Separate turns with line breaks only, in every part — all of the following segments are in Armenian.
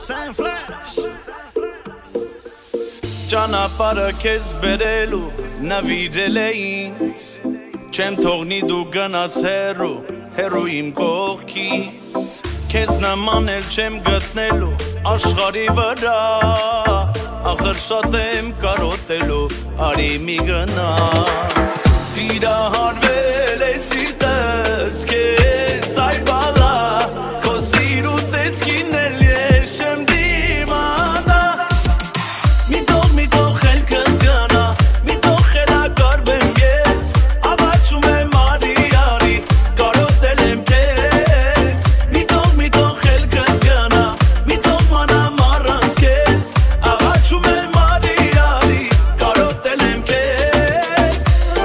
Сайн Flash
Ճանապարհը քեզ բերելու նվիրել է ինձ Չեմ թողնի դու գնաս հեռու իմ կողքից Քեզ նման էլ չեմ գտնելու աշխարհի վրա Ախր շատ եմ կարոտելու արի մի գնա Սիրահարվել է սիրտս քեզ այ բալա Քո սիրու տեսքին էլ ես չեմ դիմանա Մի թող խելքս գնա Մի թող խելագարվեմ ես Աղաչում եմ արի կարոտել եմ քեզ Մի թող խելքս գնա Մի թող մնամ առանց քեզ Աղաչում եմ արի կարոտել եմ քեզ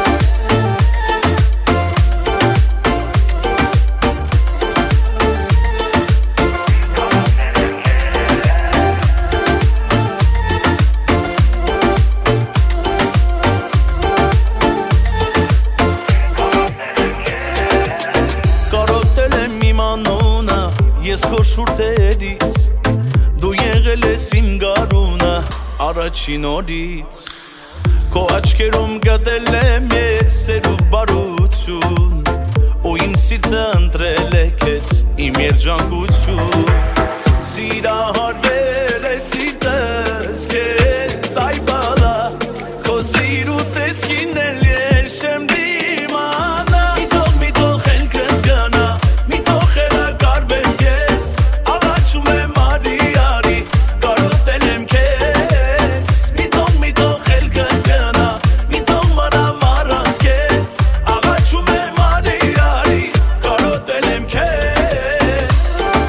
Կարոտել եմ իմ անունը Ես քո շուրթերից Դու եղել ես իմ գարունը Առաջին օրից Քո աչքերում գտել եմ ես սերուկ բարություն Ու իմ սիրտը ընտրել է քեզ իմ երջանկություն Սիրահարվել է սիրտս քեզ այ բալա Քո սիրու տեսքին էլ ես չեմ դիմանա Մի թող խելքս գնա Մի թող խելագարվեմ ես Աղաչում եմ արի կարոտել եմ քեզ Մի թող խելքս գնա Մի թող մնամ առանց քեզ Աղաչում եմ արի կարոտել եմ քեզ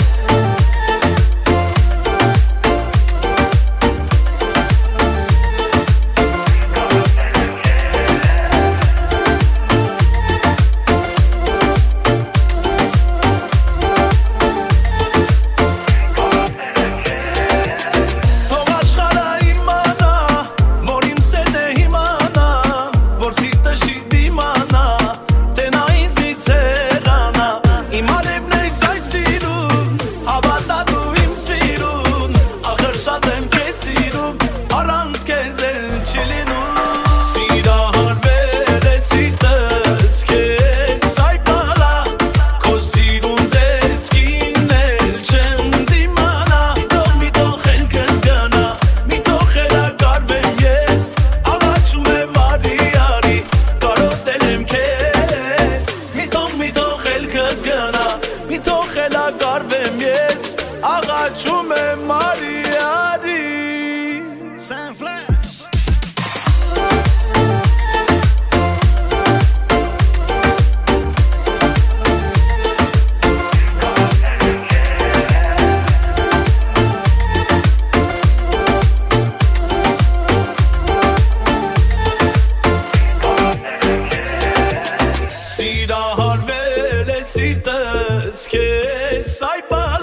Թող աշխարհը իմանա, որ իմ սերն է հիմանա, որ սիրտս չի դիմանա, թե նա ինձնից հեռանա, իմ արևն ես այս սիրուն, հավատա դու իմ սիրուն, ախր շատ եմ քեզ սիրում, առանց քեզ էլ չի լինում, սիրահարվել է սիրտս քեզ այ բալա, քո սիրուն տեսքին էլ չեմ դիմանա, մի թող խելքս գնա, մի թող խելագարվեմ ես, աղաչում եմ արի կարոտել եմ քեզ, մի թող խելքս գնա, մի թող խելագարվեմ ես, աղաչում եմ արի
Сайн Flash
Սիրահարվել է սիրտս քեզ այ բալա